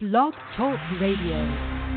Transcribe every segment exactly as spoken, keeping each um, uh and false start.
Blog Talk Radio.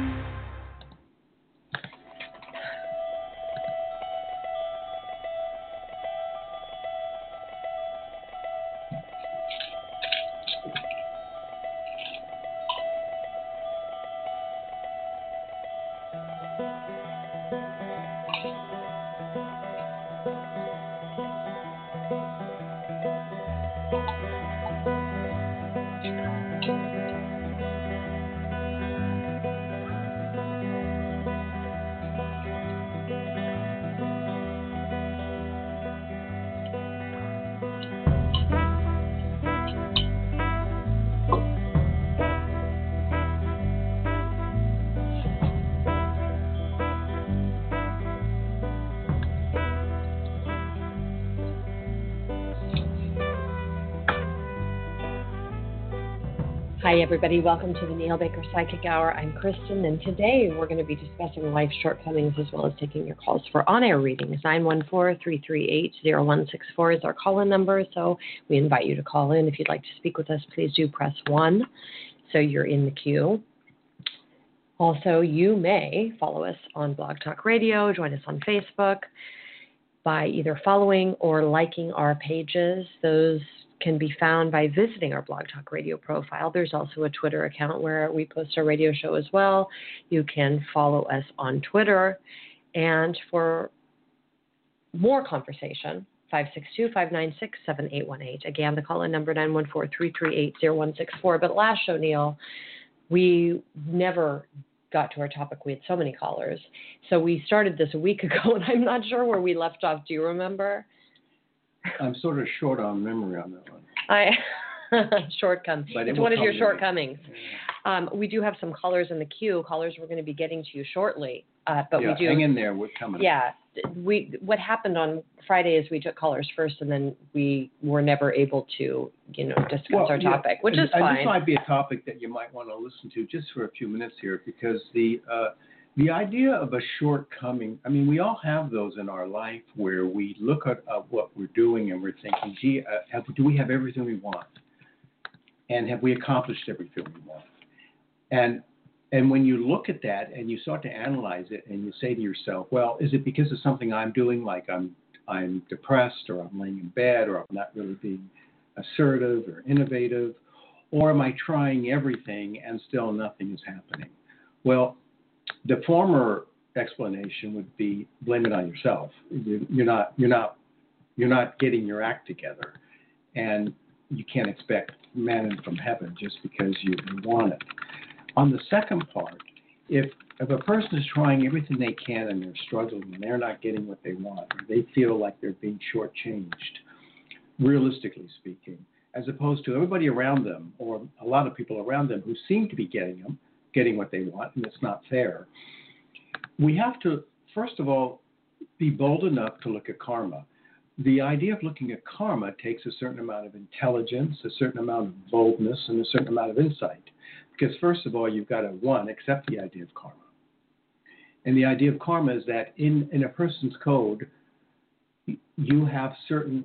Hi, everybody. Welcome to the Neil Baker Psychic Hour. I'm Kristen, and today we're going to be discussing life's shortcomings as well as taking your calls for on-air readings. nine one four, three three eight, zero one six four is our call-in number, so we invite you to call in. If you'd like to speak with us, please do press one, so you're in the queue. Also, you may follow us on Blog Talk Radio, join us on Facebook by either following or liking our pages. Those can be found by visiting our Blog Talk Radio profile. There's also a Twitter account where we post our radio show as well. You can follow us on Twitter. And for more conversation, five six two, five nine six, seven eight one eight. Again, the call-in number nine one four, three three eight, zero one six four. But last show, Neil, we never got to our topic. We had so many callers. So we started this a week ago, and I'm not sure where we left off. Do you remember? I'm sort of short on memory on that one. I shortcoming. But it's it one of your me. shortcomings. Yeah. Um, we do have some callers in the queue. Callers we're going to be getting to you shortly. Uh, but yeah, we do. Hang in there. We're coming. Yeah. We what happened on Friday is we took callers first, and then we were never able to, you know, discuss well, our topic, yeah, which and, is fine. And this might be a topic that you might want to listen to just for a few minutes here, because the uh, the idea of a shortcoming, I mean, we all have those in our life where we look at uh, what we're doing and we're thinking, gee, uh, have, do we have everything we want? And have we accomplished everything we want? And and when you look at that and you start to analyze it and you say to yourself, well, is it because of something I'm doing, like I'm I'm depressed, or I'm laying in bed, or I'm not really being assertive or innovative, or am I trying everything and still nothing is happening? Well, the former explanation would be blame it on yourself. You're not, you're not, you're not getting your act together, and you can't expect manna from heaven just because you want it. On the second part, if if a person is trying everything they can and they're struggling and they're not getting what they want, or they feel like they're being shortchanged, realistically speaking, as opposed to everybody around them or a lot of people around them who seem to be getting them. getting what they want, and it's not fair. We have to, first of all, be bold enough to look at karma. The idea of looking at karma takes a certain amount of intelligence, a certain amount of boldness, and a certain amount of insight. Because first of all, you've got to, one, accept the idea of karma. And the idea of karma is that in, in a person's code, you have certain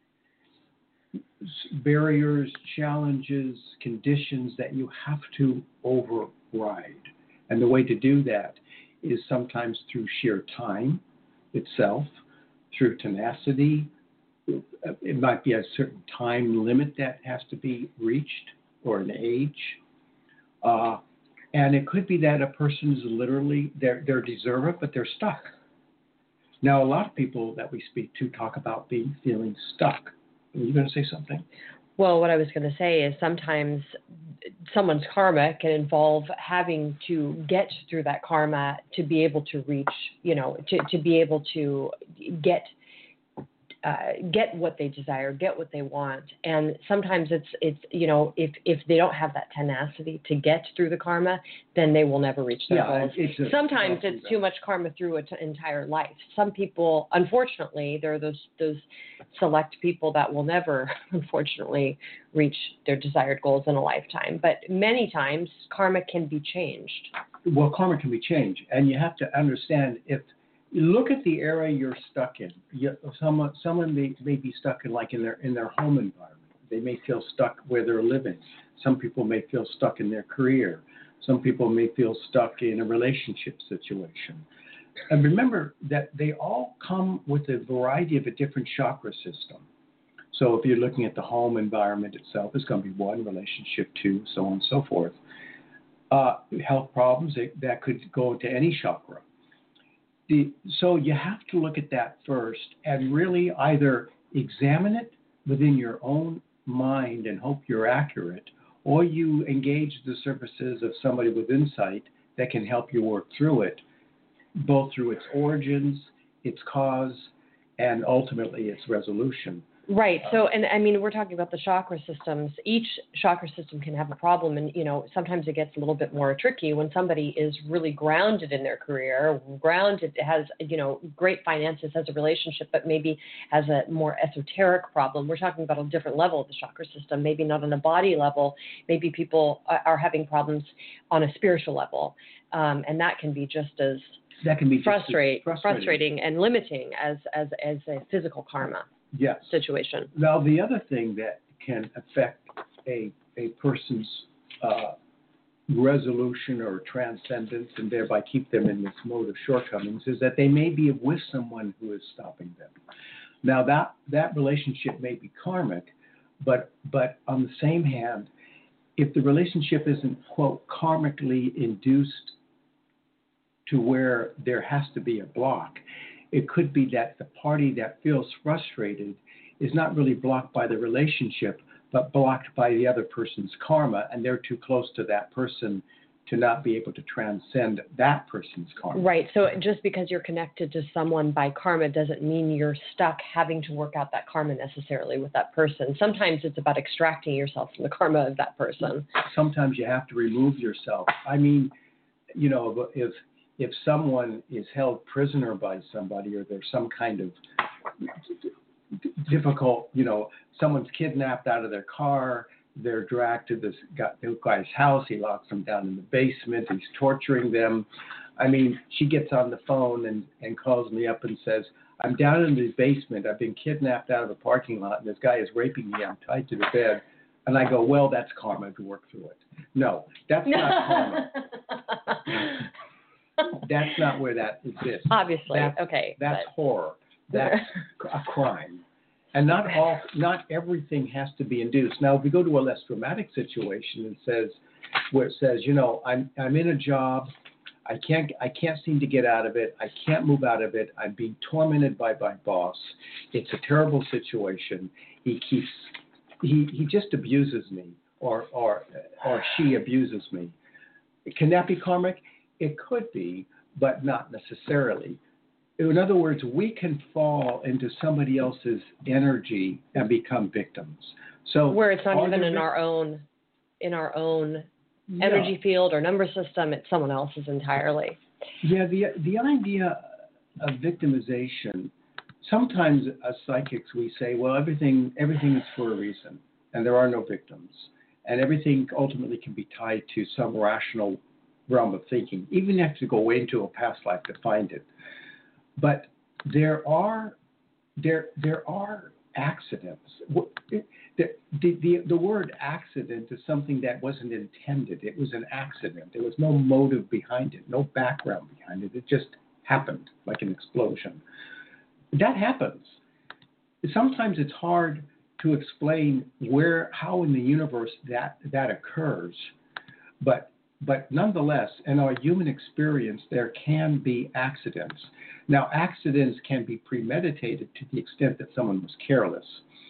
barriers, challenges, conditions that you have to override. And the way to do that is sometimes through sheer time itself, through tenacity. It might be a certain time limit that has to be reached, or an age. Uh, and it could be that a person is literally, they're, they're deserving, but they're stuck. Now, a lot of people that we speak to talk about being feeling stuck. Are you going to say something? Well, what I was going to say is sometimes someone's karma can involve having to get through that karma to be able to reach, you know, to, to be able to get uh, get what they desire, get what they want. And sometimes it's, it's you know, if, if they don't have that tenacity to get through the karma, then they will never reach their yeah, goals. It's a, sometimes it's too much karma through an t- entire life. Some people, unfortunately, there are those those select people that will never, unfortunately, reach their desired goals in a lifetime. But many times, karma can be changed. Well, karma can be changed. And you have to understand, if you look at the area you're stuck in. You, someone someone may, may be stuck in, like in their in their home environment. They may feel stuck where they're living. Some people may feel stuck in their career. Some people may feel stuck in a relationship situation. And remember that they all come with a variety of a different chakra system. So if you're looking at the home environment itself, it's going to be one, relationship two, so on and so forth. Uh, health problems, it, that could go into any chakra. The, so you have to look at that first and really either examine it within your own mind and hope you're accurate, or you engage the services of somebody with insight that can help you work through it, both through its origins, its cause, and ultimately its resolution. Right. So, and I mean, we're talking about the chakra systems. Each chakra system can have a problem, and you know, sometimes it gets a little bit more tricky when somebody is really grounded in their career, grounded, has you know, great finances, has a relationship, but maybe has a more esoteric problem. We're talking about a different level of the chakra system, maybe not on a body level. Maybe people are having problems on a spiritual level, um, and that can be just as that can be frustrate, frustrating. frustrating and limiting as as as a physical karma. Yes. Situation. Now, the other thing that can affect a a person's uh, resolution or transcendence and thereby keep them in this mode of shortcomings is that they may be with someone who is stopping them. Now, that, that relationship may be karmic, but but on the same hand, if the relationship isn't, quote, karmically induced to where there has to be a block, it could be that the party that feels frustrated is not really blocked by the relationship, but blocked by the other person's karma, and they're too close to that person to not be able to transcend that person's karma. Right. So just because you're connected to someone by karma doesn't mean you're stuck having to work out that karma necessarily with that person. Sometimes it's about extracting yourself from the karma of that person. Sometimes you have to remove yourself. I mean, you know, if if someone is held prisoner by somebody, or there's some kind of difficult, you know, someone's kidnapped out of their car, they're dragged to this guy's house, he locks them down in the basement, he's torturing them. I mean, she gets on the phone and, and calls me up and says, I'm down in the basement, I've been kidnapped out of a parking lot, and this guy is raping me, I'm tied to the bed. And I go, well, that's karma to work through it. No, that's not karma. That's not where that exists. Obviously, that's, okay. That's but... horror. That's a crime. And not all, not everything has to be induced. Now, if we go to a less dramatic situation and says, where it says, you know, I'm I'm in a job, I can't I can't seem to get out of it, I can't move out of it, I'm being tormented by my boss. It's a terrible situation. He keeps he he just abuses me, or or or she abuses me. Can that be karmic? It could be, but not necessarily. In other words, we can fall into somebody else's energy and become victims. So where it's not even in vic- our own, in our own yeah. energy field or number system, it's someone else's entirely. Yeah, the the idea of victimization. Sometimes as psychics we say, well, everything everything is for a reason, and there are no victims, and everything ultimately can be tied to some rational realm of thinking, even if you go into a past life to find it. But there are there there are accidents. The, the, the, the word accident is something that wasn't intended. It was an accident. There was no motive behind it, no background behind it. It just happened like an explosion. That happens. Sometimes it's hard to explain where, how in the universe that that occurs, but But nonetheless, in our human experience, there can be accidents. Now, accidents can be premeditated to the extent that someone was careless.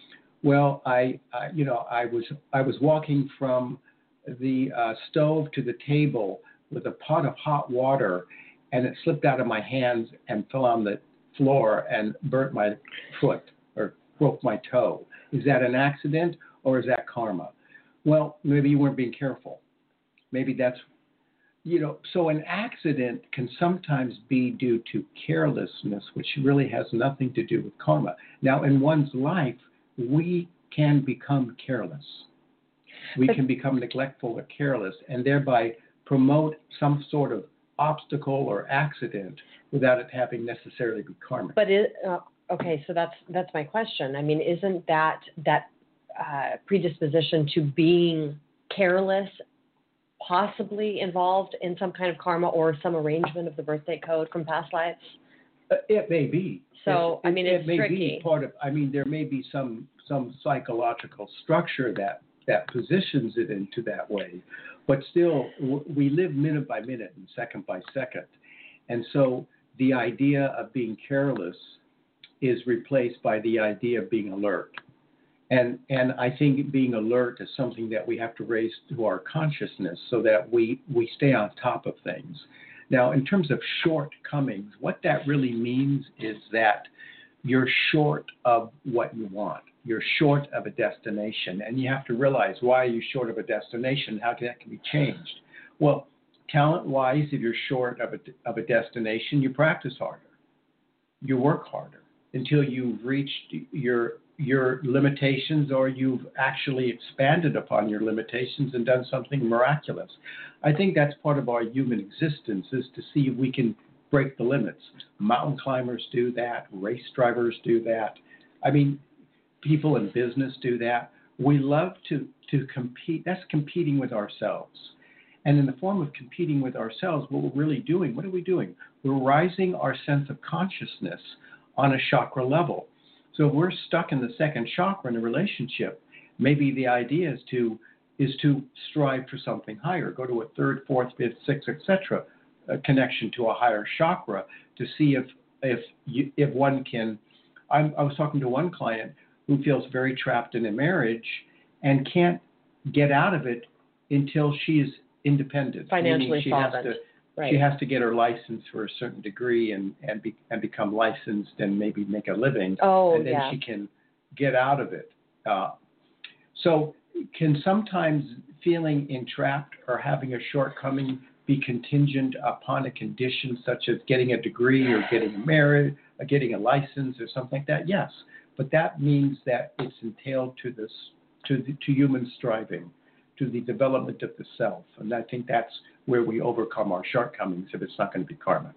Well, I, I you know, I was I was walking from the uh, stove to the table with a pot of hot water, and it slipped out of my hands and fell on the floor and burnt my foot or broke my toe. Is that an accident, or is that karma? Well, maybe you weren't being careful. Maybe that's, you know, so an accident can sometimes be due to carelessness, which really has nothing to do with karma. Now, in one's life, we can become careless. We but, can become neglectful or careless, and thereby promote some sort of obstacle or accident without it having necessarily be karmic. But it, uh, okay, so that's that's my question. I mean, isn't that that uh, predisposition to being careless, possibly involved in some kind of karma or some arrangement of the birthday code from past lives? Uh, It may be. So, It- I mean, it it's may tricky. be part of. I mean, there may be some some psychological structure that that positions it into that way, but still, w- we live minute by minute and second by second, and so the idea of being careless is replaced by the idea of being alert. And and I think being alert is something that we have to raise to our consciousness so that we, we stay on top of things. Now, in terms of shortcomings, what that really means is that you're short of what you want. You're short of a destination. And you have to realize, why are you short of a destination? How can that can be changed? Well, talent-wise, if you're short of a, of a destination, you practice harder. You work harder until you've reached your your limitations, or you've actually expanded upon your limitations and done something miraculous. I think that's part of our human existence, is to see if we can break the limits. Mountain climbers do that. Race drivers do that. I mean, people in business do that. We love to, to compete. That's competing with ourselves. And in the form of competing with ourselves, what we're really doing, what are we doing? We're rising our sense of consciousness on a chakra level. So if we're stuck in the second chakra in a relationship, maybe the idea is to is to strive for something higher, go to a third, fourth, fifth, sixth, et cetera, a connection to a higher chakra to see if if you, if one can. I'm, I was talking to one client who feels very trapped in a marriage and can't get out of it until she's independent. Financially she solvent. Has to, right. She has to get her license for a certain degree and and, be, and become licensed and maybe make a living. Oh, and then yeah. she can get out of it. Uh, so can sometimes feeling entrapped or having a shortcoming be contingent upon a condition such as getting a degree or getting married or getting a license or something like that? Yes. But that means that it's entailed to this, to the, to human striving, to the development of the self. And I think that's where we overcome our shortcomings if it's not going to be karmic.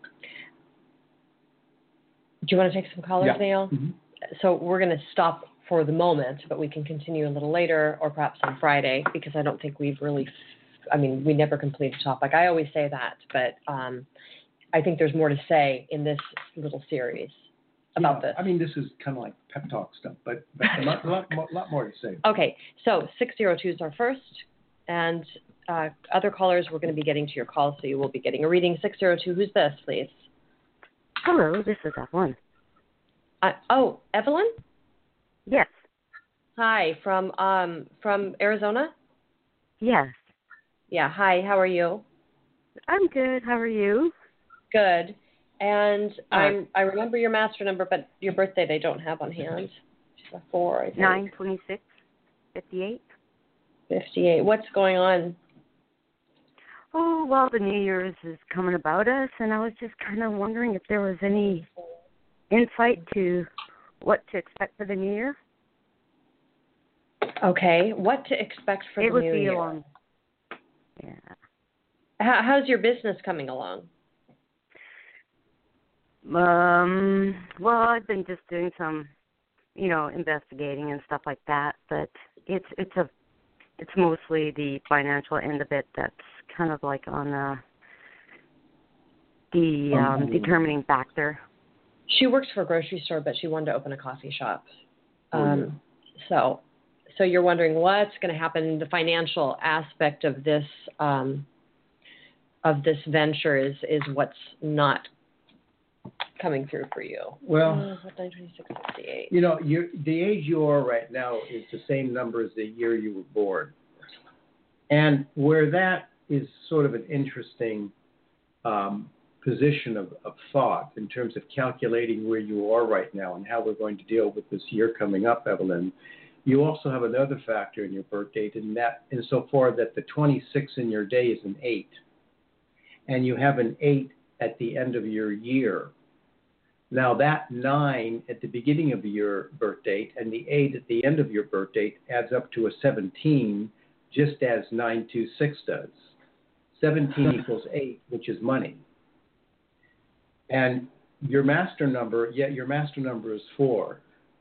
Do you want to take some callers, Yeah. Neil? Mm-hmm. So we're going to stop for the moment, but we can continue a little later or perhaps on Friday, because I don't think we've really, I mean, we never complete a topic. I always say that, but um, I think there's more to say in this little series about Yeah, this. I mean, this is kind of like pep talk stuff, but, but a lot, lot, more, lot more to say. Okay, so six oh two is our first, and uh, other callers, we're going to be getting to your calls, so you will be getting a reading. six oh two, who's this, please? Hello, this is Evelyn. Uh, oh, Evelyn? Yes. Hi, from um from Arizona? Yes. Yeah, hi, how are you? I'm good. How are you? Good. And Uh, I'm I remember your master number, but your birth date I don't have on hand. She's a four, I think. nine twenty-six fifty-eight. fifty-eight. What's going on? Oh, well, the New Year's is coming about us, and I was just kind of wondering if there was any insight to what to expect for the New Year. Okay, what to expect for it the would new be year? along. Yeah. How, how's your business coming along? Um. Well, I've been just doing some, you know, investigating and stuff like that, but it's it's a it's mostly the financial end of it that's kind of like on the the um, determining factor. She works for a grocery store, but she wanted to open a coffee shop. Oh, Um, yeah. So, so you're wondering what's going to happen. The financial aspect of this um, of this venture is is what's not coming through for you. Well, Uh, nine twenty-six fifty-eight. you know, you the age you are right now is the same number as the year you were born. And where that is sort of an interesting um, position of, of thought in terms of calculating where you are right now and how we're going to deal with this year coming up, Evelyn. You also have another factor in your birth date, in that insofar that the twenty-six in your day is an eight. And you have an eight at the end of your year. Now that nine at the beginning of your birth date and the eight at the end of your birth date adds up to a seventeen, just as nine two six does. seventeen equals eight, which is money. And your master number, yeah, your master number is four.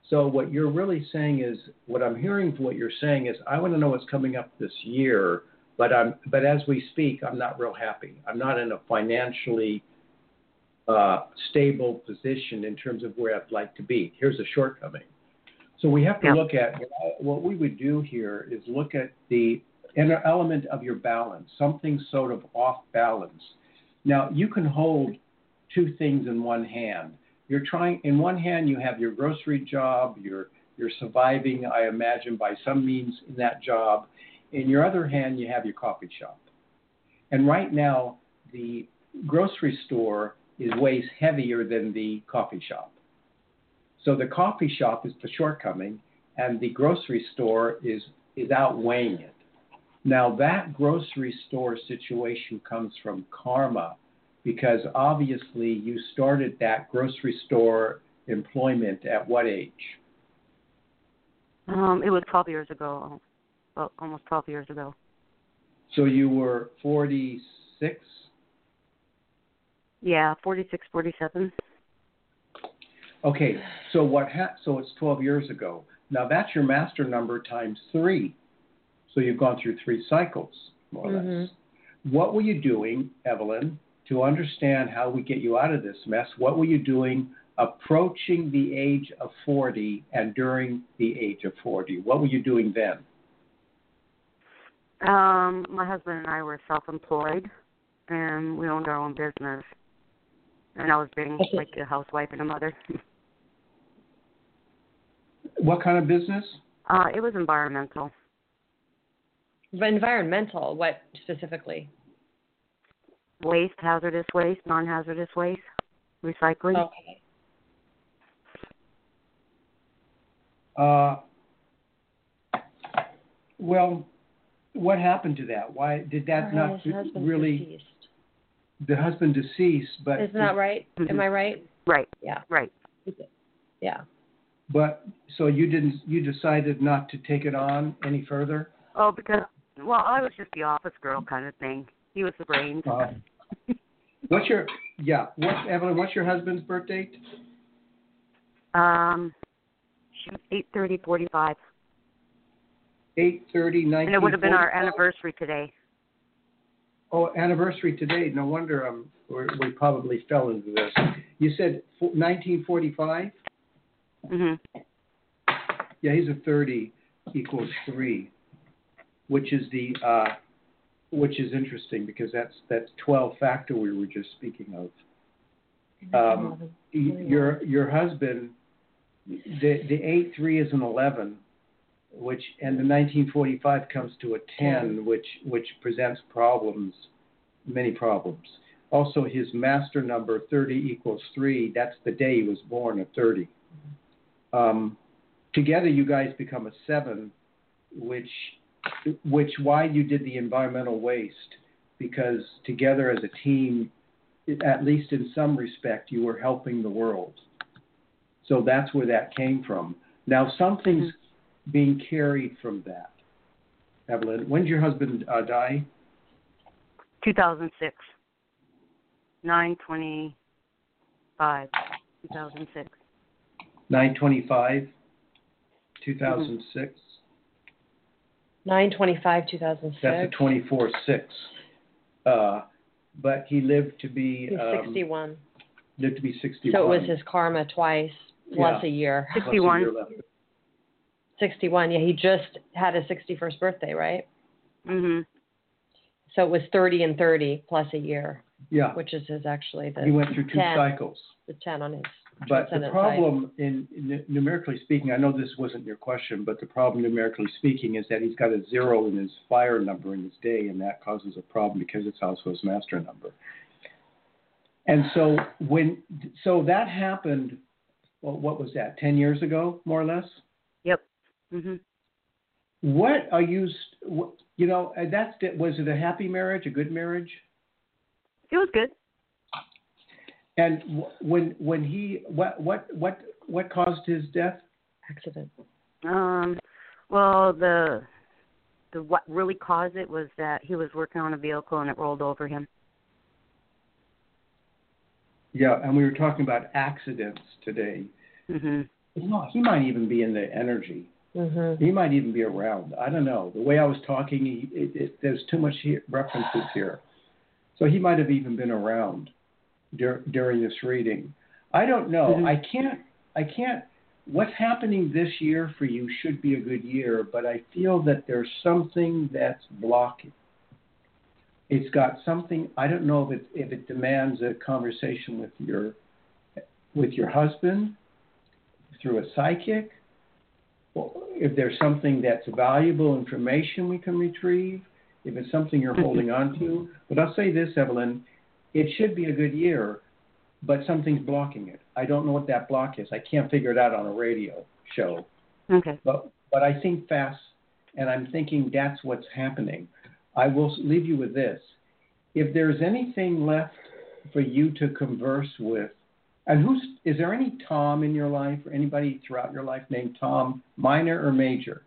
So what you're really saying is, what I'm hearing from what you're saying is, I want to know what's coming up this year, but I'm, but as we speak, I'm not real happy. I'm not in a financially uh, stable position in terms of where I'd like to be. Here's a shortcoming. So we have to Yeah. look at, what we would do here is look at the inner element of your balance, something sort of off balance. Now, you can hold two things in one hand. You're trying, in one hand, you have your grocery job, you're, you're surviving, I imagine, by some means in that job. In your other hand, you have your coffee shop. And right now, the grocery store is weighs heavier than the coffee shop. So the coffee shop is the shortcoming, and the grocery store is, is outweighing it. Now, that grocery store situation comes from karma, because obviously you started that grocery store employment at what age? Um, it was twelve years ago, well, almost twelve years ago. So you were forty-six? Yeah, forty-six, forty-seven. Okay, so what? Ha- so it's twelve years ago. Now that's your master number times three. So you've gone through three cycles, more or Mm-hmm. less. What were you doing, Evelyn, to understand how we get you out of this mess? What were you doing approaching the age of forty and during the age of forty? What were you doing then? Um, my husband and I were self-employed, and we owned our own business. And I was being like a housewife and a mother. What kind of business? Uh, it was environmental. But environmental, what specifically? Waste, hazardous waste, non-hazardous waste, recycling. Okay. Uh, well, what happened to that? Why did that Or not his husband's really? deceased. The husband deceased, but Isn't that right? Mhm. Am I right? Right, Yeah. right. Yeah. But so you didn't. You decided not to take it on any further. Oh, because, well, I was just the office girl kind of thing. He was the brains. Uh, what's your yeah? What Evelyn? What's your husband's birth date? Um, eight thirty forty-five. Eight thirty nineteen. And it would have been our anniversary today. Oh, anniversary today. No wonder um we're, we probably fell into this. You said nineteen forty-five. Mhm. Yeah, he's a thirty equals three, which is the uh, which is interesting because that's that twelve factor we were just speaking of. Um, y- your your husband, the the eight three is an eleven, which and the nineteen forty-five comes to a ten, which which presents problems, many problems. Also, his master number thirty equals three. That's the day he was born at thirty. Um, together, you guys become a seven, which which why you did the environmental waste, because together as a team, at least in some respect, you were helping the world. So that's where that came from. Now something's mm-hmm. being carried from that. Evelyn, when did your husband uh, die? two thousand six. nine twenty-five. two thousand six. nine twenty-five, two thousand six. nine twenty-five, two thousand six. That's a twenty-four six. Uh, but he lived to be He's um, sixty-one. Lived to be sixty-one. So it was his karma twice, plus yeah. a year. sixty-one. Plus a year left. sixty-one. Yeah, he just had his sixty-first birthday, right? Mhm. So it was thirty and thirty plus a year. Yeah. Which is his actually the He went through two ten, cycles. The ten on his. But the problem, in, in numerically speaking, I know this wasn't your question, but the problem numerically speaking is that he's got a zero in his fire number in his day, and that causes a problem because it's also his master number. And so when so that happened, well, what was that? Ten years ago, more or less. Yep. Mhm. What are you? You know, that's was it a happy marriage, a good marriage? It was good. And when when he what what what what caused his death? Accident. Um, well, the the what really caused it was that he was working on a vehicle and it rolled over him. Yeah, and we were talking about accidents today. Mhm. Well, he might even be in the energy. Mm-hmm. He might even be around. I don't know. The way I was talking, he, it, it, there's too much here, references here. So he might have even been around dur- during this reading. I don't know. Mm-hmm. I can't. I can't. What's happening this year for you should be a good year, but I feel that there's something that's blocking. It's got something. I don't know if it if it demands a conversation with your with your husband through a psychic. If there's something that's valuable information we can retrieve, if it's something you're holding on to. But I'll say this, Evelyn, it should be a good year, but something's blocking it. I don't know what that block is. I can't figure it out on a radio show. Okay. But but I think fast, and I'm thinking that's what's happening. I will leave you with this. If there's anything left for you to converse with, and who's is there any Tom in your life or anybody throughout your life named Tom, minor or major?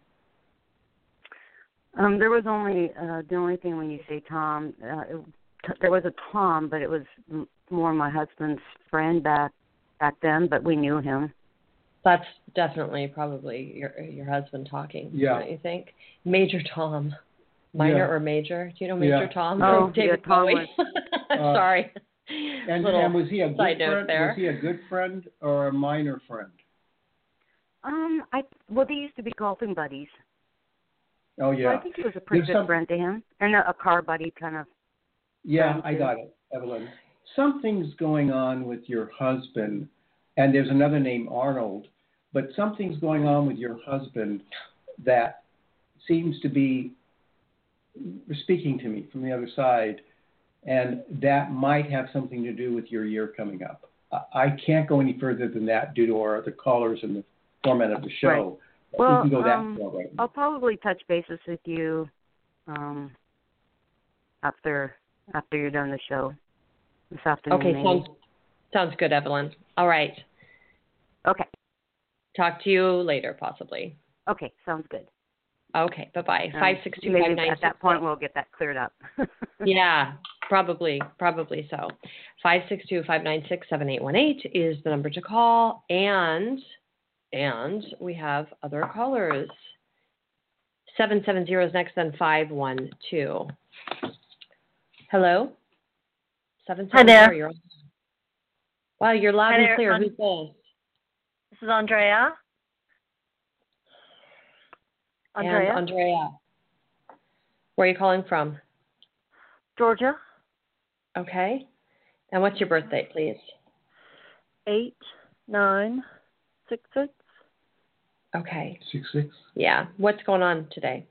Um, there was only uh, the only thing when you say Tom, uh, it, t- there was a Tom, but it was m- more my husband's friend back back then. But we knew him. That's definitely probably your your husband talking. Yeah. Don't you think? Major Tom, minor Yeah. or major? Do you know Major Yeah. Tom? Oh, David yeah, Tom Bowie. was- Sorry. And, Little and was he a good side note friend? there. Was he a good friend or a minor friend? Um, I well, they used to be golfing buddies. Oh yeah. So I think he was a pretty There's good some- friend to him, and a, a car buddy kind of. Yeah, friend, I too. got it, Evelyn. Something's going on with your husband, and there's another name, Arnold, but something's going on with your husband that seems to be speaking to me from the other side, and that might have something to do with your year coming up. I I can't go any further than that due to our other callers and the format of the show. Right. But Well, we can go that um, far right now. I'll probably touch bases with you um, after after you're done the show this afternoon. Okay, maybe. sounds sounds good, Evelyn. All right. Okay. Talk to you later, possibly. Okay, sounds good. Okay, bye-bye. Um, Five six two maybe five nine. at that point we'll get that cleared up. Yeah, probably, probably so. Five six two five nine six seven eight one eight is the number to call, and and we have other callers. Seven seven zero is next, then five one two. Hello. Seven Hi seven there. zero. You're on. Wow, you're loud Hi and there. clear. Um, Who's this? This is Andrea. Andrea, And Andrea. Where are you calling from? Georgia, Okay. And what's your birth date, please? eight nine six six. Okay. Six six. Yeah. What's going on today?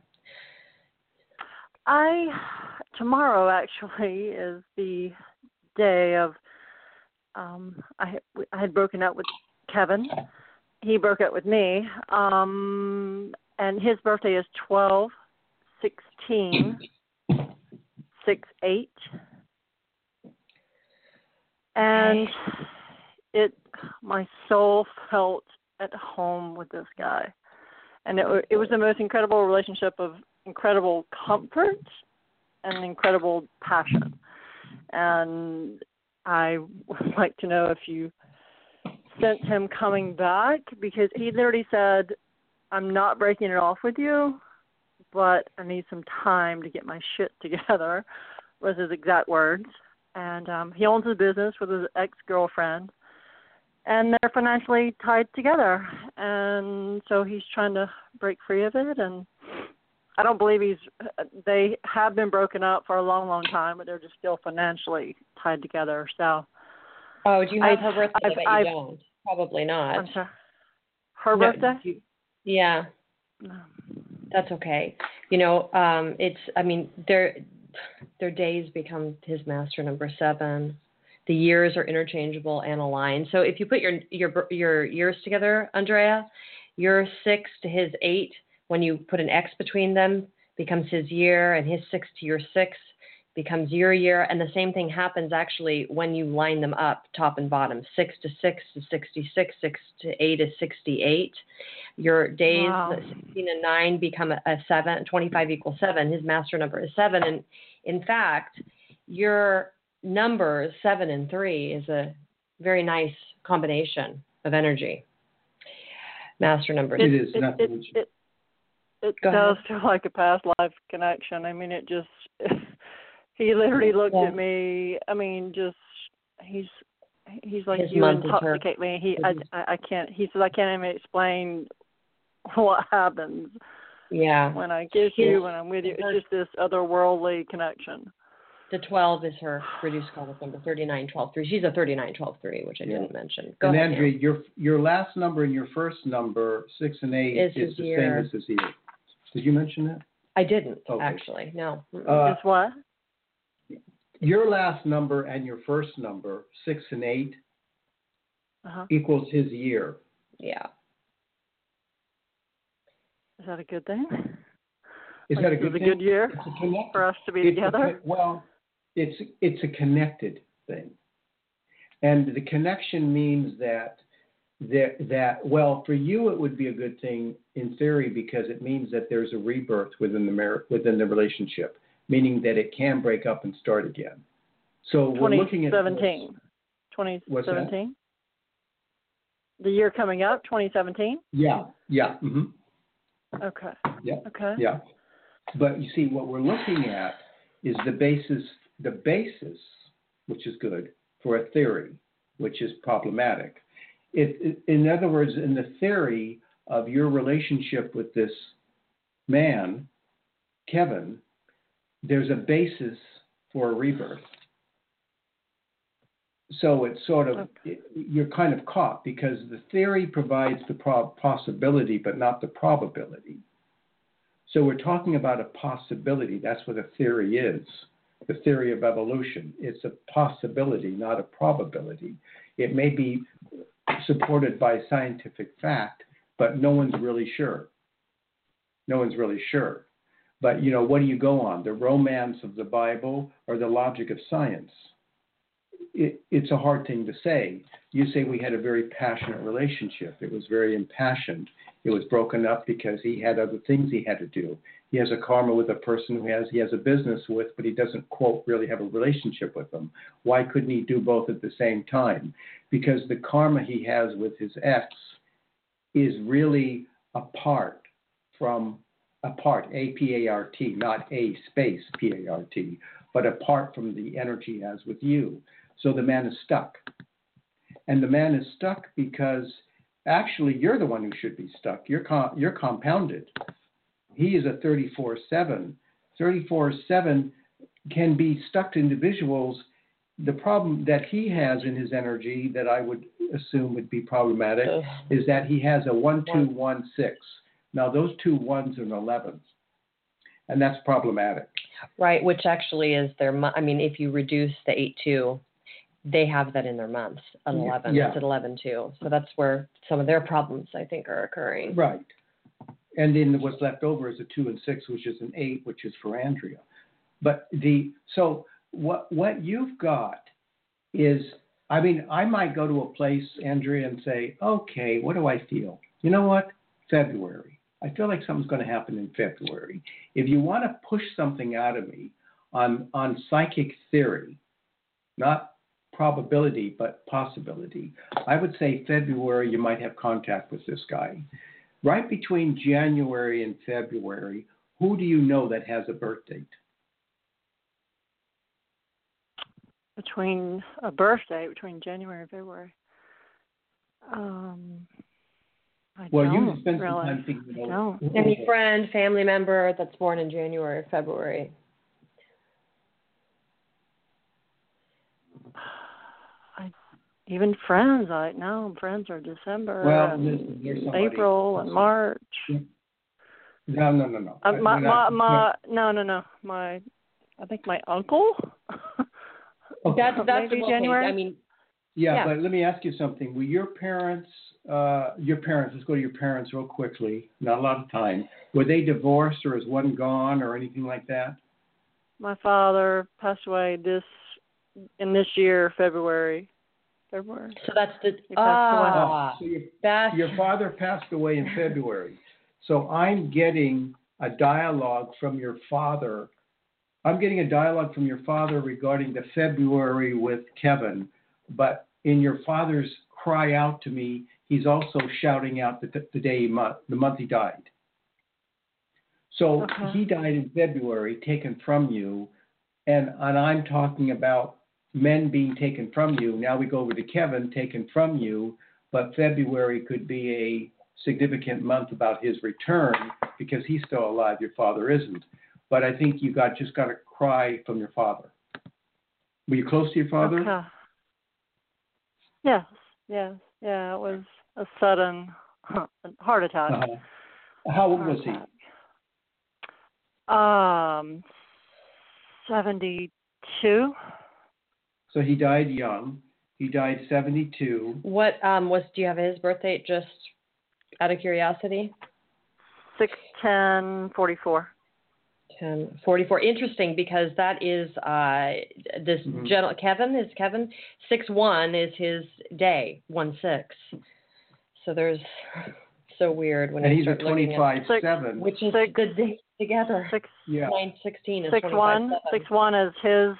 I tomorrow actually is the day of. Um, I I had broken up with Kevin. He broke up with me. Um, and his birthday is twelve sixteen six eight. And it, my soul felt at home with this guy, and it it was the most incredible relationship of incredible comfort and incredible passion. And I would like to know if you sense him coming back, because he literally said, "I'm not breaking it off with you, but I need some time to get my shit together," was his exact words. And um, he owns a business with his ex-girlfriend, and they're financially tied together. And so he's trying to break free of it. And I don't believe he's, they have been broken up for a long, long time, but they're just still financially tied together. So. Oh, do you have I've- her birthday? I've- I bet you I've- don't. Probably not. I'm sorry. Her No, birthday? you- yeah, No. that's okay. You know, um, it's, I mean, their their days become his master number seven. The years are interchangeable and aligned. So if you put your your your years together, Andrea, your six to his eight, when you put an X between them, becomes his year, and his six to your six becomes your year. And the same thing happens actually when you line them up, top and bottom. Six to six is sixty-six, six to eight is sixty-eight. Your days, Wow. sixteen and nine become a, a seven, twenty-five equals seven. His master number is seven. And in fact, your numbers seven and three is a very nice combination of energy. master number. It is It nothing. it which- it, it Go does ahead. feel like a past life connection. I mean, it just he literally looked Yeah. at me. I mean, just he's he's like, His you month is her- intoxicate me. He I, I I can't. He says I can't even explain what happens Yeah. when I kiss His- you, when I'm with you. It's just this otherworldly connection. The twelve is her reduced call number, thirty-nine twelve three. She's a thirty-nine twelve three, which I Yeah. didn't mention. Go and ahead, Andrea, Neil. your your last number and your first number, six and eight, Is is his the year. same as his year. Did you mention that? I didn't, Okay. actually. No. Mm-mm. Uh, Just what? Your last number and your first number, six and eight, Uh-huh. equals his year. yeah. Is that a good thing? Is Like, that a this good is a thing? good year It's a connected. for us to be it's a together? co- well, it's it's a connected thing, and the connection means that that that well, for you it would be a good thing in theory because it means that there's a rebirth within the mar- within the relationship, meaning that it can break up and start again. So we're looking at twenty seventeen. twenty seventeen? The year coming up, twenty seventeen? Yeah, yeah, hmm Okay. yeah. Okay. Yeah, but you see, what we're looking at is the basis, the basis, which is good, for a theory, which is problematic. It, it, in other words, in the theory of your relationship with this man, Kevin, there's a basis for a rebirth. So it's sort of, it, you're kind of caught because the theory provides the prob- possibility, but not the probability. So we're talking about a possibility. That's what a theory is. The theory of evolution. It's a possibility, not a probability. It may be supported by scientific fact, but no one's really sure. No one's really sure. But, you know, what do you go on? The romance of the Bible or the logic of science? It, it's a hard thing to say. You say we had a very passionate relationship. It was very impassioned. It was broken up because he had other things he had to do. He has a karma with a person who has he has a business with, but he doesn't, quote, really have a relationship with them. Why couldn't he do both at the same time? Because the karma he has with his ex is really apart from, apart, A P A R T, not A space P A R T, but apart from the energy he has with you. So the man is stuck. And the man is stuck because actually you're the one who should be stuck. You're com- you're compounded. He is a thirty-four seven. thirty-four seven can be stuck to individuals. The problem that he has in his energy that I would assume would be problematic Ugh. is that he has a one two one six. Now those two ones are an elevens. And that's problematic. Right, which actually is their, mo- I mean, if you reduce the eight two, they have that in their months at eleven. Yeah. It's at eleven two. So that's where some of their problems, I think, are occurring. Right. And then what's left over is a two and six, which is an eight, which is for Andrea. But the so what what you've got is, I mean, I might go to a place, Andrea, and say, okay, what do I feel? You know what? February. I feel like something's going to happen in February. If you want to push something out of me on on psychic theory, not probability, but possibility, I would say February you might have contact with this guy. Right between January and February, who do you know that has a birth date? Between a birthday, between January and February. Um, I Well, don't you spend some really. time thinking I about don't. Any friend, family member that's born in January or February. I, even friends, I know friends are December Well, and listen, here's somebody- April and March. No, no, no, no. Uh, my, We're my, not- my, no, no, no. My, I think my uncle. Okay. That's that's Maybe okay. January? I mean, Yeah, Yeah. but let me ask you something. Were your parents, uh, your parents, let's go to your parents real quickly, not a lot of time. Were they divorced or is one gone or anything like that? My father passed away this in this year, February. February. so that's the He passed away. ah, Oh, so your, that's your father passed away in February. So I'm getting a dialogue from your father. I'm getting a dialogue from your father regarding the February with Kevin, but in your father's cry out to me, he's also shouting out the, the day, he mo- the month he died. So Okay. he died in February, taken from you, and, and I'm talking about men being taken from you. Now we go over to Kevin, taken from you, but February could be a significant month about his return because he's still alive, your father isn't. But I think you got just got to cry from your father. Were you close to your father? Okay. Yes, yes, yeah. It was a sudden heart attack. Uh-huh. How old Heart was he? attack. Um, seventy-two. So he died young. He died seventy-two. What um was? Do you have his birth date? Just out of curiosity. Six ten forty four. ten forty-four. Interesting, because that is uh this Mhm. gen- Kevin is Kevin six one is his day one six. So there's so weird when And you he's a start looking at twenty-five seven. which is Six- the dates together. Six Yeah. nine sixteen is six one. twenty-five Six one is his.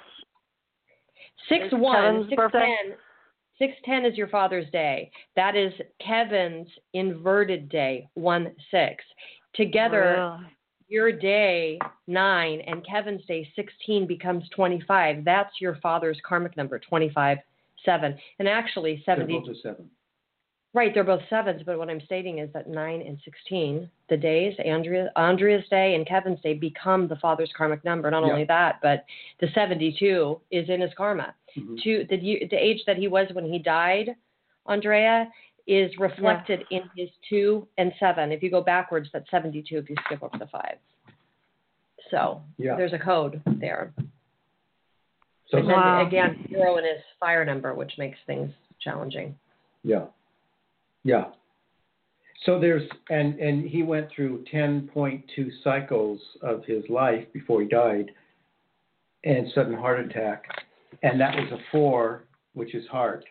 Six is one Kevin's six birthday? ten. Six ten is your father's day. That is Kevin's inverted day one six. Together. Really? Your day nine and Kevin's day sixteen becomes twenty-five. That's your father's karmic number, twenty-five seven. And actually seventy. They're both a seven. Right, they're both sevens, but what I'm stating is that nine and sixteen, the days, Andrea, Andrea's day and Kevin's day, become the father's karmic number. Not Yeah. only that, but the seventy-two is in his karma. Mm-hmm. To the, the age that he was when he died, Andrea, is reflected in his two and seven. If you go backwards, that's seventy-two if you skip over the five. So Yeah. there's a code there. So And then Wow. again, zero in his fire number, which makes things challenging. yeah, yeah. So there's and and he went through ten point two cycles of his life before he died, and sudden heart attack, and that was a four, which is heart.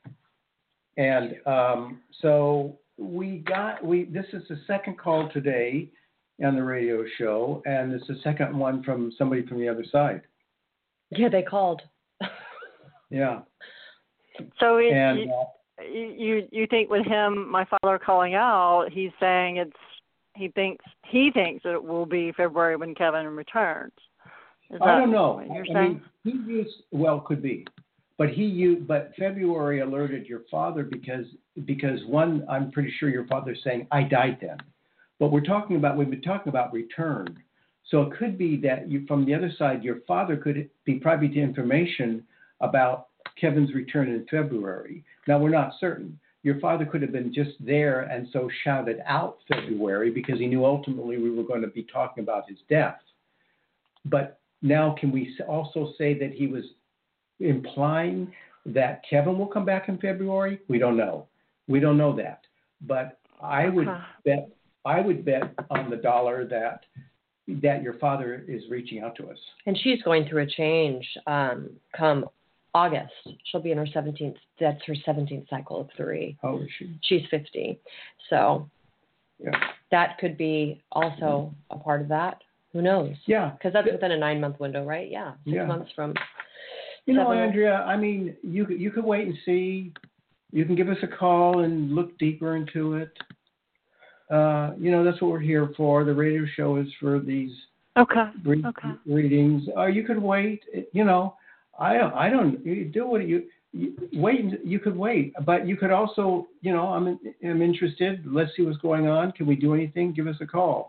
And um, so we got we. This is the second call today on the radio show, and it's the second one from somebody from the other side. Yeah, they called. Yeah. So it, And you, uh, you you think with him, my father calling out, he's saying it's he thinks he thinks it will be February when Kevin returns. Is I that don't know. what you're I saying? mean, he used well, could be, but he used, but February alerted your father because because one, I'm pretty sure your father's saying I died then, but we're talking about we've been talking about return, so it could be that you from the other side, your father could be privy to information about Kevin's return in February. Now we're not certain. Your father could have been just there and so shouted out February because he knew ultimately we were going to be talking about his death. But now can we also say that he was implying that Kevin will come back in February? We don't know. We don't know that. But I would Okay. bet I would bet on the dollar that that your father is reaching out to us. And she's going through a change um, come August. She'll be in her seventeenth. That's her seventeenth cycle of three. How old is she? She's fifty. So Yeah. that could be also a part of that. Who knows? Yeah. Because that's within a nine-month window, right? Yeah. Six Yeah. months from You know, seven- Andrea, I mean, you could- you could wait and see. You can give us a call and look deeper into it. Uh, you know, that's what we're here for. The radio show is for these Okay. re- Okay. readings. Or you could wait. You know, I don't. I don't. You do what you, you wait. and- You could wait, but you could also. You know, I'm I'm interested. Let's see what's going on. Can we do anything? Give us a call.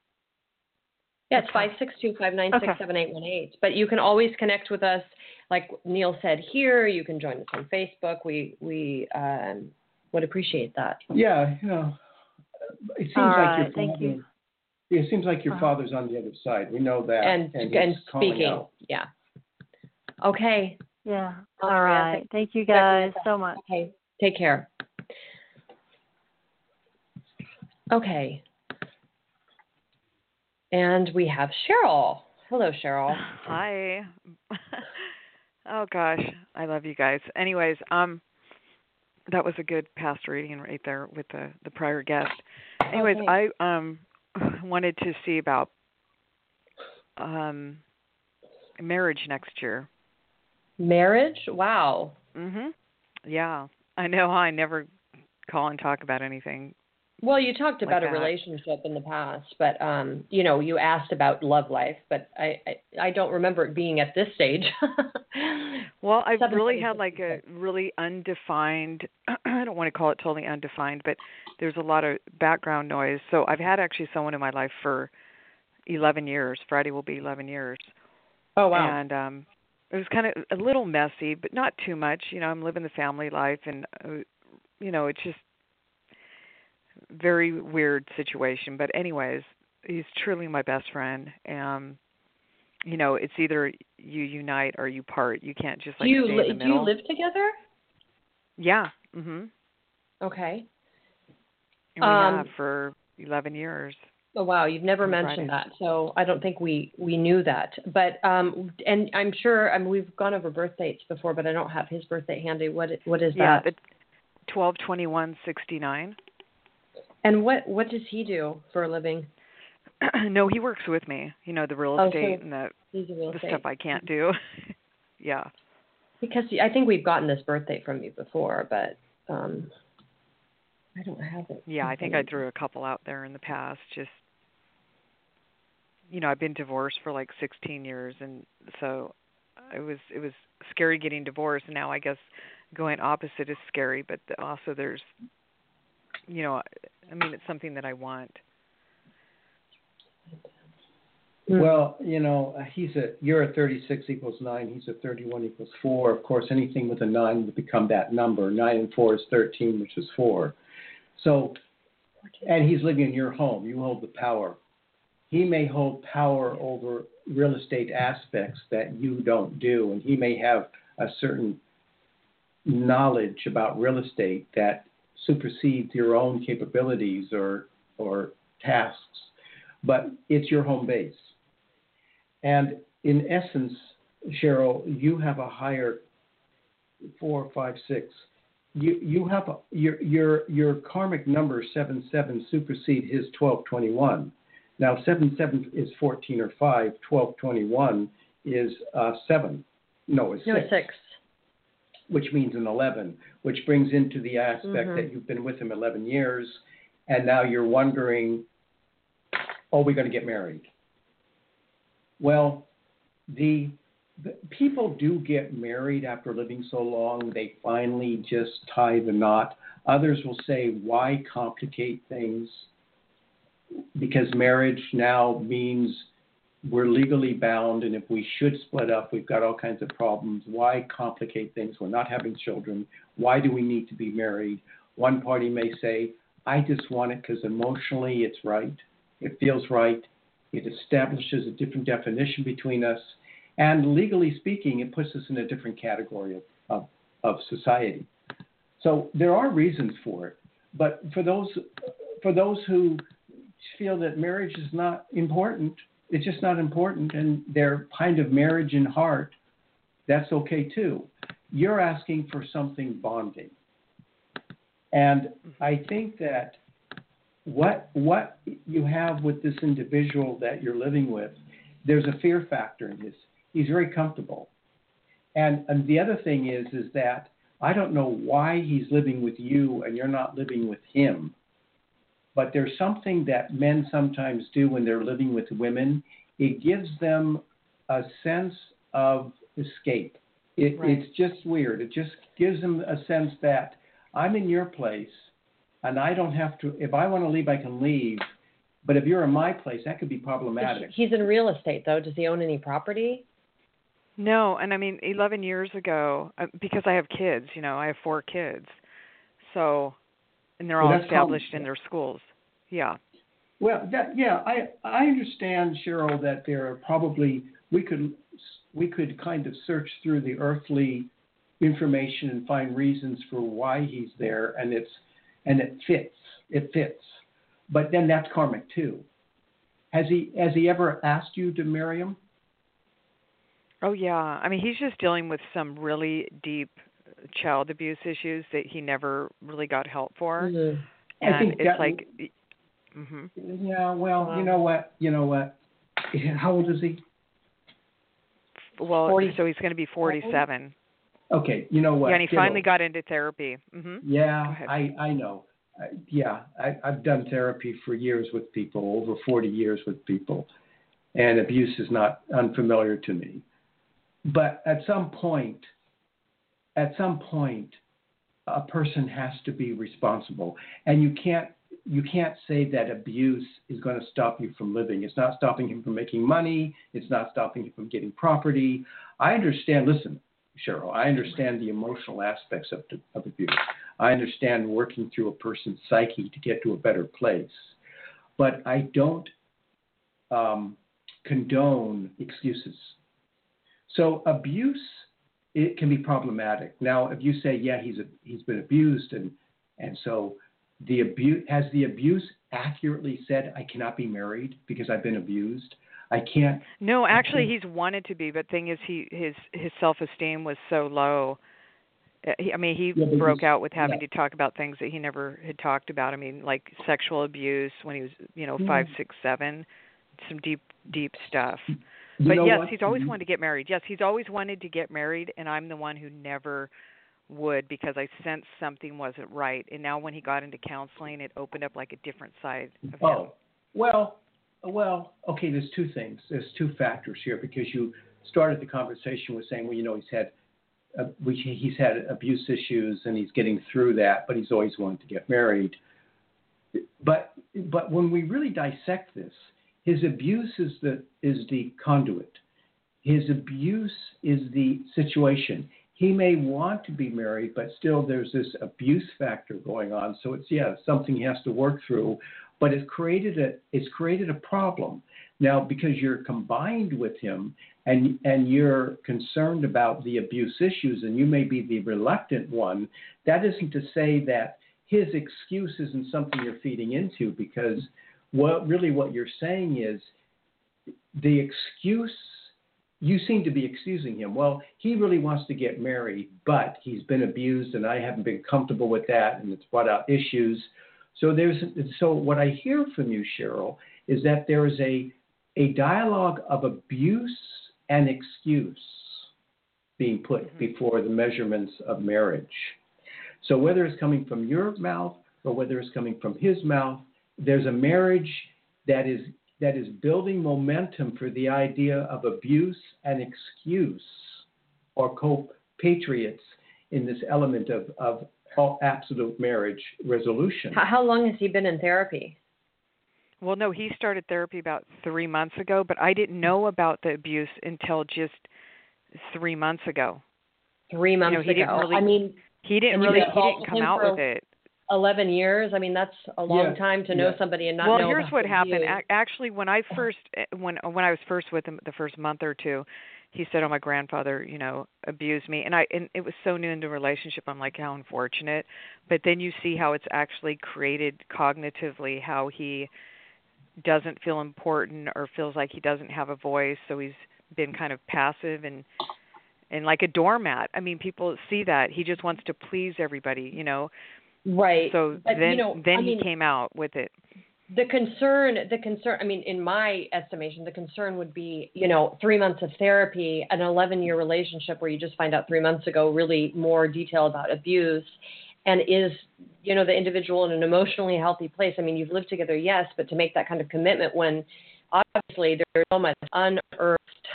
Yeah, it's five six two, five nine six, seven eight one eight. But you can always connect with us, like Neil said here. You can join us on Facebook. We we um, would appreciate that. Yeah. You know, it seems All like right, your thank father. you. It seems like your Uh-huh. father's on the other side. We know that. And he's and calling speaking, out. yeah. Okay. Yeah. All All right. right. Thank you guys so much. Okay. Take care. Okay. And we have Cheryl. Hello, Cheryl. Hi. Oh gosh, I love you guys. Anyways, um, that was a good past reading right there with the the prior guest. Anyways, Okay. I um wanted to see about um marriage next year. Marriage? Wow. Mhm. Yeah, I know. I never call and talk about anything. Well, you talked like about a that. relationship in the past, but um, you know, you asked about love life, but I, I, I don't remember it being at this stage. Well, I've Seven, really seven, had like a really undefined, I don't want to call it totally undefined, but there's a lot of background noise. So I've had actually someone in my life for eleven years. Friday will be eleven years. Oh, wow. And um, it was kind of a little messy, but not too much. You know, I'm living the family life, and, uh, you know, it's just very weird situation. But anyways, he's truly my best friend. Um, you know, it's either you unite or you part. You can't just like do you stay li- in the do you middle. live together? Yeah. Mhm. Okay. And we Um, have for eleven years. Oh, wow, you've never on mentioned Fridays. that, so I don't think we, we knew that. But um, and I'm sure I mean we've gone over birth dates before, but I don't have his birthday handy. What what is Yeah, that? the twelve twenty-one sixty-nine. And what what does he do for a living? No, he works with me. You know, the real Oh, estate so and the he's a real the estate. stuff I can't do. Yeah. Because I think we've gotten this birthday from you before, but um, I don't have it. Yeah, I think I threw a couple out there in the past. Just, you know, I've been divorced for like sixteen years, and so it was it was scary getting divorced. And now I guess going opposite is scary, but also there's, you know, I mean, it's something that I want. Well, you know, he's a you're a thirty-six equals nine. He's a thirty-one equals four. Of course, anything with a nine would become that number. Nine and four is thirteen, which is four. So, and he's living in your home. You hold the power. He may hold power over real estate aspects that you don't do, and he may have a certain knowledge about real estate that supersedes your own capabilities or or tasks. But it's your home base. And in essence, Cheryl, you have a higher four, five, six. You you have a, your your your karmic number seven seven supersede his twelve twenty one. Now seven seven is fourteen or five. Twelve twenty one is uh, seven. No, it's No, six. it's six. Which means an eleven, which brings into the aspect Mm-hmm. that you've been with him eleven years, and now you're wondering, are we going to get married? Well, the, the people do get married after living so long. They finally just tie the knot. Others will say, why complicate things? Because marriage now means we're legally bound, and if we should split up, we've got all kinds of problems. Why complicate things? We're not having children. Why do we need to be married? One party may say, I just want it because emotionally it's right. It feels right. It establishes a different definition between us. And legally speaking, it puts us in a different category of, of, of society. So there are reasons for it. But for those, for those who feel that marriage is not important, it's just not important, and they're kind of marriage in heart, that's okay too. You're asking for something bonding. And I think that what what you have with this individual that you're living with, there's a fear factor in this. He's very comfortable. And, and the other thing is, is that I don't know why he's living with you and you're not living with him. But there's something that men sometimes do when they're living with women. It gives them a sense of escape. It, Right. It's just weird. It just gives them a sense that I'm in your place, and I don't have to, if I want to leave, I can leave. But if you're in my place, that could be problematic. He's in real estate, though. Does he own any property? No, and I mean, eleven years ago, uh, because I have kids, you know, I have four kids. So, and they're Well, all that's established common. in their schools. Yeah. Well, that, yeah, I I understand, Cheryl, that there are probably we could we could kind of search through the earthly information and find reasons for why he's there, and it's and it fits. It fits. But then that's karmic too. Has he has he ever asked you to marry him? Oh yeah. I mean, he's just dealing with some really deep child abuse issues that he never really got help for. Mm-hmm. And I think it's that, like mhm. Yeah, well, Wow. you know what? You know what? How old is he? Well, forty so he's going to be forty-seven. Okay, you know what? Yeah, and he Get finally over. got into therapy. Mm-hmm. Yeah, I I know. I, yeah, I, I've done therapy for years with people, over forty years with people, and abuse is not unfamiliar to me. But at some point, at some point, a person has to be responsible, and you can't you can't say that abuse is going to stop you from living. It's not stopping him from making money. It's not stopping him from getting property. I understand. Listen, Cheryl, I understand the emotional aspects of, of abuse. I understand working through a person's psyche to get to a better place. But I don't um, condone excuses. So abuse, it can be problematic. Now, if you say, yeah, he's a, he's been abused, and and so the abuse has the abuse accurately said, I cannot be married because I've been abused. I can't. No, actually, he's wanted to be, but thing is, he his his self-esteem was so low. He, I mean, he yeah, broke out with having yeah. to talk about things that he never had talked about. I mean, like sexual abuse when he was, you know, Yeah. five, six, seven, some deep, deep stuff. You But know yes, what? he's always wanted to get married. Yes, he's always wanted to get married, and I'm the one who never would because I sensed something wasn't right. And now when he got into counseling, it opened up like a different side of him. Oh, well, well, okay, there's two things. There's two factors here because you started the conversation with saying, well, you know, he's had uh, we, he's had abuse issues and he's getting through that, but he's always wanted to get married. But but when we really dissect this, his abuse is the is the conduit. His abuse is the situation. He may want to be married, but still there's this abuse factor going on. So it's, yeah, something he has to work through, but it's created a, it's created a problem. Now, because you're combined with him and, and you're concerned about the abuse issues and you may be the reluctant one, that isn't to say that his excuse isn't something you're feeding into, because what really what you're saying is the excuse. You seem to be excusing him. Well, he really wants to get married, but he's been abused, and I haven't been comfortable with that, and it's brought out issues. So there's so what I hear from you, Cheryl, is that there is a a dialogue of abuse and excuse being put mm-hmm. before the measurements of marriage. So whether it's coming from your mouth or whether it's coming from his mouth, there's a marriage that is that is building momentum for the idea of abuse and excuse or co-patriots in this element of, of absolute marriage resolution. How long has he been in therapy? Well, no, he started therapy about three months ago, but I didn't know about the abuse until just three months ago. Three months you know, he ago. Didn't really, I mean, he didn't really he didn't come out with it. eleven years. I mean, that's a long yeah, time to know yeah. somebody and not well, know. Well, here's what happened. You. Actually, when I first when when I was first with him, the first month or two, he said, "Oh, my grandfather, you know, abused me," and I and it was so new in the relationship. I'm like, how unfortunate. But then you see how it's actually created cognitively, how he doesn't feel important or feels like he doesn't have a voice, so he's been kind of passive and and like a doormat. I mean, people see that he just wants to please everybody, you know. Right. So but, then, you know, then I he mean, came out with it. The concern, the concern. I mean, in my estimation, the concern would be, you know, three months of therapy, an eleven-year relationship where you just find out three months ago really more detail about abuse, and is, you know, the individual in an emotionally healthy place. I mean, you've lived together, yes, but to make that kind of commitment when obviously there's so much unearthed,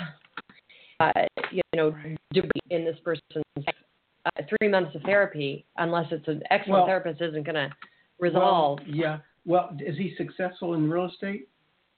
uh, you know, debris in this person's life. Uh, three months of therapy, unless it's an excellent well, therapist, isn't going to resolve. Well, yeah. Well, is he successful in real estate?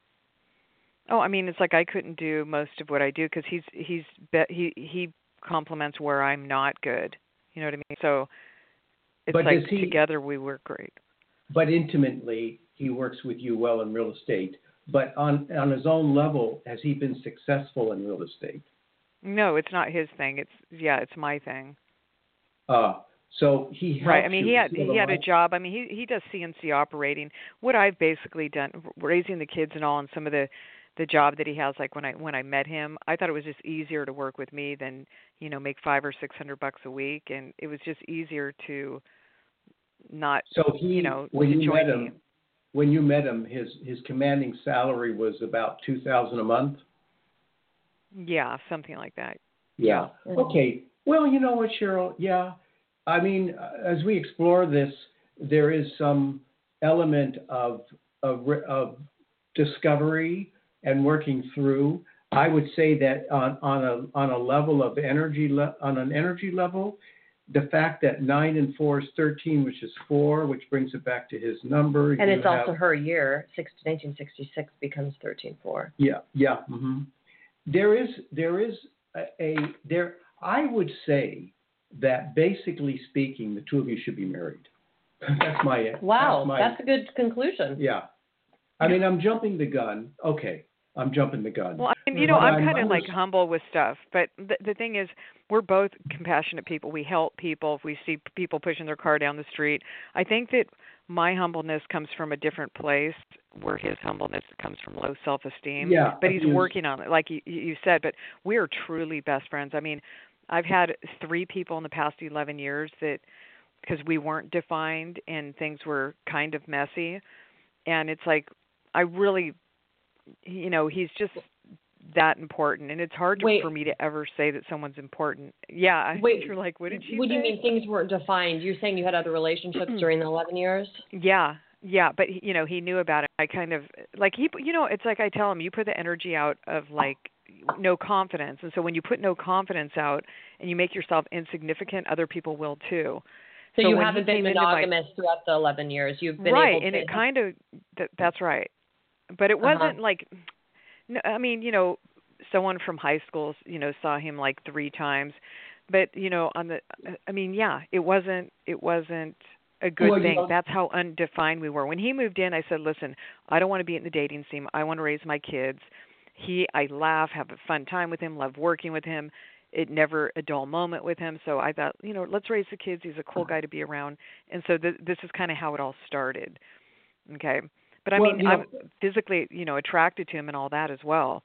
Oh, I mean, it's like I couldn't do most of what I do because he's he's be, he he complements where I'm not good. You know what I mean? So it's but like he, together we work great. But intimately, he works with you well in real estate. But on on his own level, has he been successful in real estate? No, it's not his thing. It's yeah, it's my thing. Uh, so he helps right. I mean, you. he had he, he had a job. I mean, he he does C N C operating. What I've basically done, raising the kids and all, and some of the the job that he has. Like when I when I met him, I thought it was just easier to work with me than you know make five or six hundred bucks a week, and it was just easier to not so he, you know when to you join met him, me. When you met him, his his commanding salary was about two thousand a month. Yeah, something like that. Yeah. Okay. Well, you know what, Cheryl? Yeah. I mean, as we explore this, there is some element of, of, of discovery and working through. I would say that on, on a on a level of energy le- on an energy level, the fact that nine and four is thirteen, which is four, which brings it back to his number. And it's have, also her year. nineteen sixty-six becomes thirteen four. Yeah, yeah. Mm-hmm. There is there is a, a there. I would say that basically speaking, the two of you should be married. That's my wow. That's, my, that's a good conclusion. Yeah. I mean, I'm jumping the gun. Okay. I'm jumping the gun. Well, and, you know, I'm, I'm kind of like just... humble with stuff, but the, the thing is, we're both compassionate people. We help people if we see people pushing their car down the street. I think that my humbleness comes from a different place, where his humbleness comes from low self-esteem. Yeah, but he's you... working on it, like you, you said. But we are truly best friends. I mean, I've had three people in the past eleven years that, because we weren't defined and things were kind of messy, and it's like, I really... you know, he's just that important, and it's hard to, for me to ever say that someone's important. Yeah, I Wait, think you're like, what did she What say? do you mean things weren't defined? You're saying you had other relationships during the eleven years? Yeah, yeah, but, you know, he knew about it. I kind of, like, he, you know, it's like I tell him, you put the energy out of, like, no confidence, and so when you put no confidence out and you make yourself insignificant, other people will too. So, so you haven't been monogamous my, throughout the eleven years. You've been right, able to... and it kind of, that, that's right. But it wasn't uh-huh. like, no, I mean, you know, someone from high school, you know, saw him like three times. But, you know, on the, I mean, yeah, it wasn't, it wasn't a good well, thing. You know, That's how undefined we were. When he moved in, I said, listen, I don't want to be in the dating scene. I want to raise my kids. He, I laugh, have a fun time with him, love working with him. It never a dull moment with him. So I thought, you know, let's raise the kids. He's a cool guy to be around. And so th- this is kind of how it all started. Okay. But I well, mean, you know, I'm physically, you know, attracted to him and all that as well.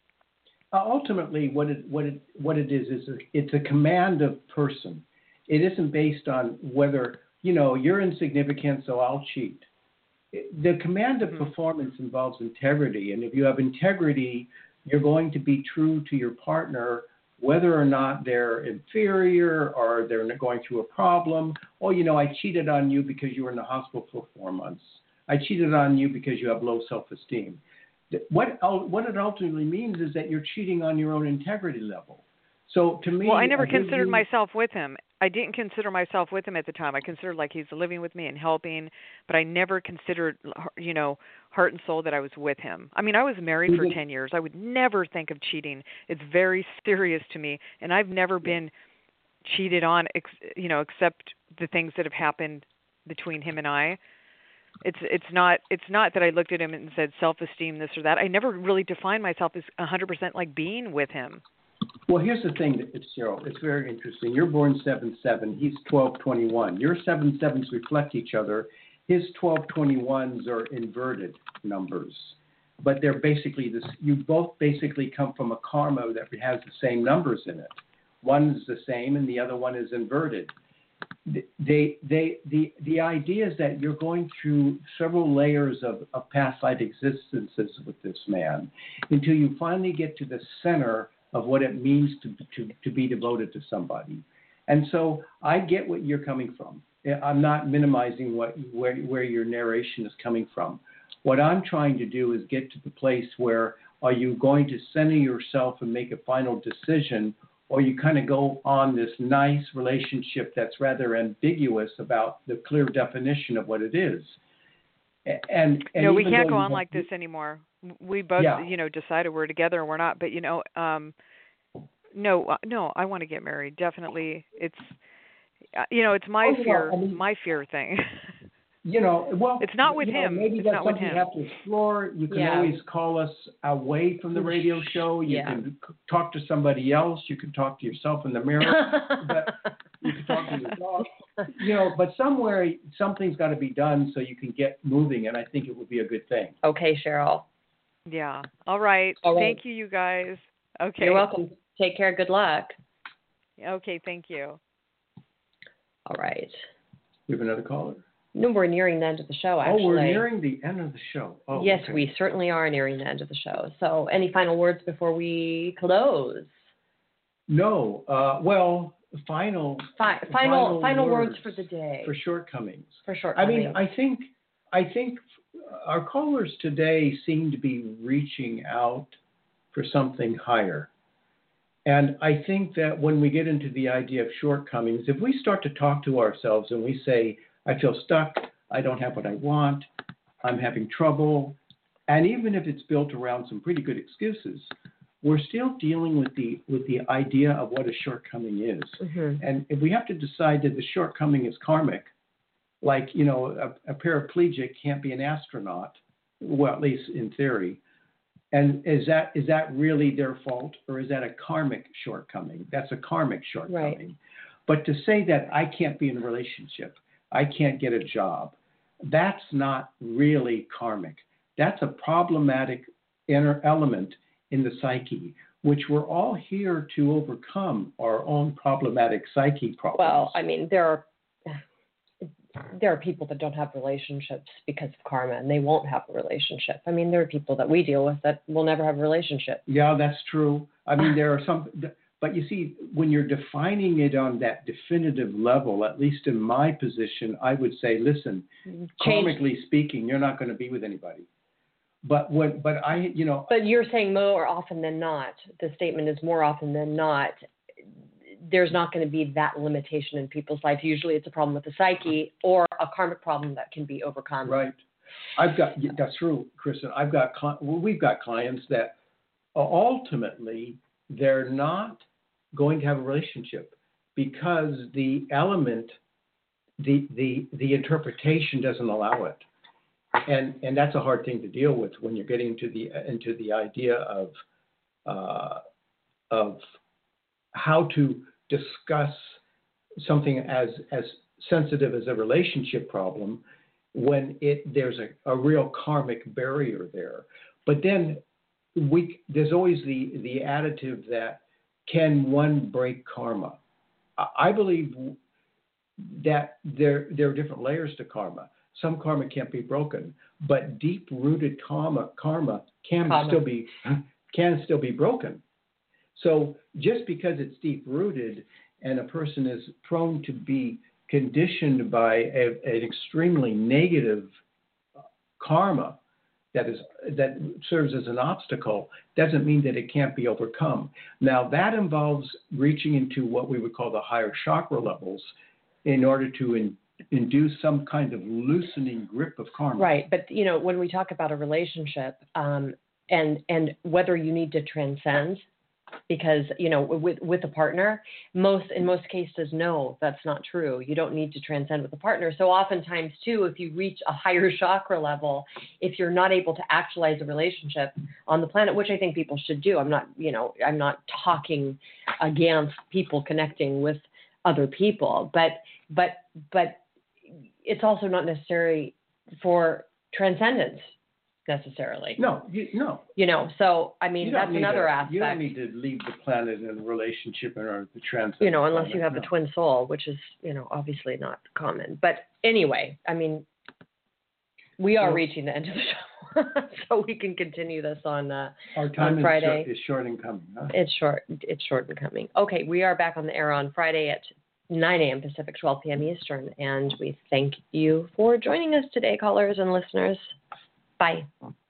Uh, ultimately, what it what it what it is is a, it's a command of person. It isn't based on whether you know you're insignificant, so I'll cheat. It, the command of mm-hmm. performance involves integrity, and if you have integrity, you're going to be true to your partner, whether or not they're inferior or they're going through a problem. Oh, you know, I cheated on you because you were in the hospital for four months. I cheated on you because you have low self-esteem. What what it ultimately means is that you're cheating on your own integrity level. So to me, well, I never I considered you, myself with him. I didn't consider myself with him at the time. I considered like he's living with me and helping, but I never considered, you know, heart and soul that I was with him. I mean, I was married for ten years. I would never think of cheating. It's very serious to me, and I've never been cheated on, you know, except the things that have happened between him and I. It's it's not it's not that I looked at him and said self-esteem, this or that. I never really defined myself as one hundred percent like being with him. Well, here's the thing, it's Cheryl. It's very interesting. You're born seven seven. He's twelve twenty-one. Your seven sevens reflect each other. His twelve twenty-ones are inverted numbers, but they're basically this. You both basically come from a karma that has the same numbers in it. One is the same, and the other one is inverted. They, they, the, the idea is that you're going through several layers of, of past life existences with this man until you finally get to the center of what it means to, to, to be devoted to somebody. And so I get what you're coming from. I'm not minimizing what, where, where your narration is coming from. What I'm trying to do is get to the place where are you going to center yourself and make a final decision, or you kind of go on this nice relationship that's rather ambiguous about the clear definition of what it is. And, and no, we can't go on like this anymore. We both, yeah. you know, decided we're together or we're not. But you know, um, no, no, I want to get married. Definitely, it's, you know, it's my oh, fear, no, I mean, my fear thing. You know, well, it's not with you him. Know, maybe it's that's not with something him. you have to explore. You can yeah. always call us away from the radio show. You yeah. can talk to somebody else. You can talk to yourself in the mirror. But you can talk to your dog. You know, but somewhere something's got to be done so you can get moving, and I think it would be a good thing. Okay, Cheryl. Yeah. All right. All right. Thank you, you guys. Okay. You're welcome. Take care. Good luck. Okay. Thank you. All right. We have another caller. No, we're nearing the end of the show, actually. Oh, we're nearing the end of the show. Oh, yes, okay. we certainly are nearing the end of the show. So any final words before we close? No. Uh, well, final Fi- final final words, words for the day. For shortcomings. For shortcomings. I mean, I think I think our callers today seem to be reaching out for something higher. And I think that when we get into the idea of shortcomings, if we start to talk to ourselves and we say, I feel stuck, I don't have what I want, I'm having trouble, and even if it's built around some pretty good excuses, we're still dealing with the with the idea of what a shortcoming is. Mm-hmm. And if we have to decide that the shortcoming is karmic, like, you know, a, a paraplegic can't be an astronaut, well, at least in theory, and is that is that really their fault, or is that a karmic shortcoming? That's a karmic shortcoming. Right. But to say that I can't be in a relationship, I can't get a job, that's not really karmic. That's a problematic inner element in the psyche, which we're all here to overcome our own problematic psyche problems. Well, I mean, there are there are people that don't have relationships because of karma, and they won't have a relationship. I mean, there are people that we deal with that will never have a relationship. Yeah, that's true. I mean, there are some, but you see, when you're defining it on that definitive level, at least in my position, I would say, listen, Change. karmically speaking, you're not going to be with anybody. But what, but I, you know. But you're saying more often than not. The statement is more often than not. There's not going to be that limitation in people's life. Usually, it's a problem with the psyche or a karmic problem that can be overcome. Right. I've got that's true, Kristen. I've got well, we've got clients that ultimately they're not going to have a relationship because the element, the the the interpretation doesn't allow it. And and that's a hard thing to deal with when you're getting into the into the idea of uh, of how to discuss something as as sensitive as a relationship problem when it there's a, a real karmic barrier there. But then we there's always the the additive that can one break karma? I believe that there there are different layers to karma. Some karma can't be broken, but deep-rooted karma karma can karma. still be can still be broken. So just because it's deep-rooted and a person is prone to be conditioned by a, an extremely negative karma that is that serves as an obstacle, doesn't mean that it can't be overcome. Now that involves reaching into what we would call the higher chakra levels in order to in, induce some kind of loosening grip of karma. Right, but you know, when we talk about a relationship, um, and and whether you need to transcend, because you know, with with a partner, most in most cases, no, that's not true. You don't need to transcend with a partner. So oftentimes, too, if you reach a higher chakra level, if you're not able to actualize a relationship on the planet, which I think people should do, I'm not, you know, I'm not talking against people connecting with other people, but but but. It's also not necessary for transcendence necessarily. No, you, no. You know, so I mean that's another to, aspect. You don't need to leave the planet in a relationship in order to transcend. You know, unless you have no. a twin soul, which is, you know, obviously not common. But anyway, I mean, we are well, reaching the end of the show, so we can continue this on uh, our time on Friday. Is short, is short in coming. Huh? It's short. It's short in coming. Okay, we are back on the air on Friday at nine a.m. Pacific, twelve p.m. Eastern, and we thank you for joining us today, callers and listeners. Bye.